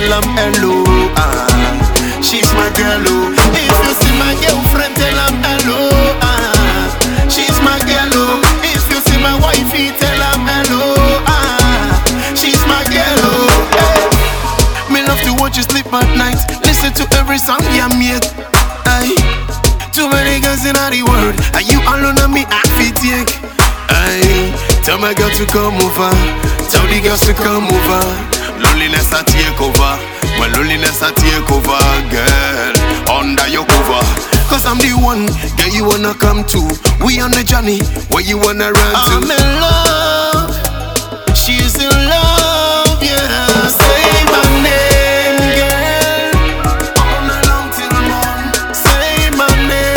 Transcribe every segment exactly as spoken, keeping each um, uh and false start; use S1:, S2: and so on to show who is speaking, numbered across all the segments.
S1: tell them hello. Ah, she's my girl. Oh. If you see my girlfriend, tell them hello. Ah, she's my girl. Oh. If you see my wifey, tell them hello. Ah, she's my girl. Oh. Hey. Me love to watch you sleep at night. Listen to every song you made. Aye. Too many girls in all the world, and you alone on me I fit take. Aye. Tell my girl to come over. Tell the girls to come over. Loneliness I take over. Well, loneliness I take over, girl. Under your cover. Cause I'm the one, girl you wanna come to. We on the journey, where you wanna run to. I'm in love. She's in love, yeah. Say my name, girl. All night long till the morning. Say my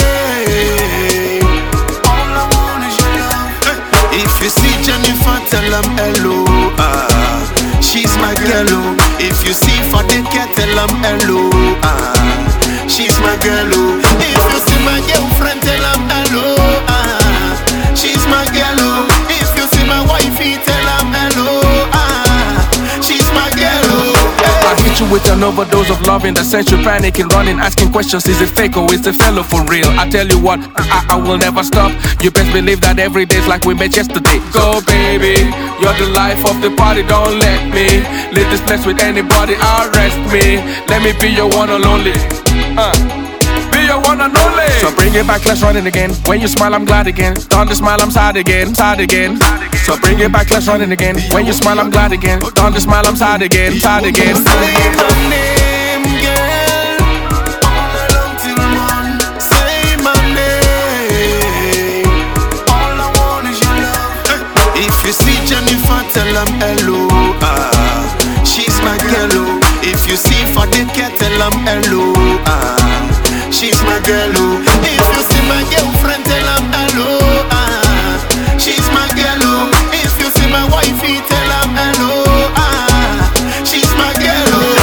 S1: name. All I want is your love. If you see Jennifer, tell them hello. Ah, she's my girl. Oh. If you see Fadeke, tell them hello. Ah, she's my girl. Oh. If you see my girlfriend, tell them hello. Ah, she's my girl. Oh. If you see my wifey, tell them hello. Ah, she's my girl. Oh.
S2: I hit you with an overdose of love in the sense you're panicking, running, asking questions. Is it fake or is the fellow for real? I tell you what, I, I will never stop. You best believe that every day's like we met yesterday. Go baby, you're the life of the party. Don't let me leave this place with anybody. Arrest me, let me be your one and only. uh, Be your one and only. So bring it back, let's run it again. When you smile, I'm glad again. Don't smile, I'm sad again, sad again. So bring it back, let's run it again. When you smile, I'm glad again. Don't smile, I'm sad again, sad again.
S1: Say my name, girl. All night long till the morning. Say my name. All I want is your love. If you see Jennifer, tell them hello. Ah, she's my girl. Oh. If you see Fadeke, tell them hello. Ah, she's my girl. Oh. If you see my girlfriend, tell them hello. Ah, she's my girl. Oh. If you see my wifey, tell them hello. Ah, she's my girl. Oh.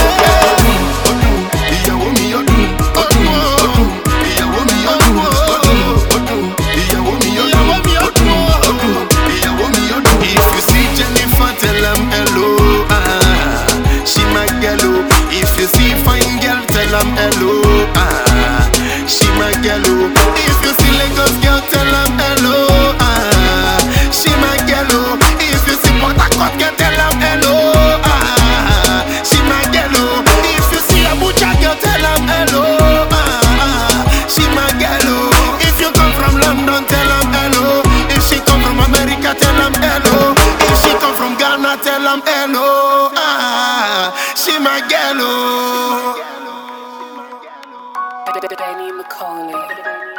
S1: If you see Jennifer, tell them hello. Ah, she my girl. Oh. If you see fine girl, tell them hello. Ah, she my girl. Oh. If you see Lagos girl, tell them hello. Ah, she my girl. Oh. If you see Port Harcourt girl, tell them hello. Ah, she my girl. Oh. If you see Abuja girl, tell them hello. Ah, she my girl. Oh. If you come from London, tell them hello. If she come from America, tell them hello. If she come from Ghana, tell them hello. Ah, she my girl. Oh.
S3: Benny McCauley.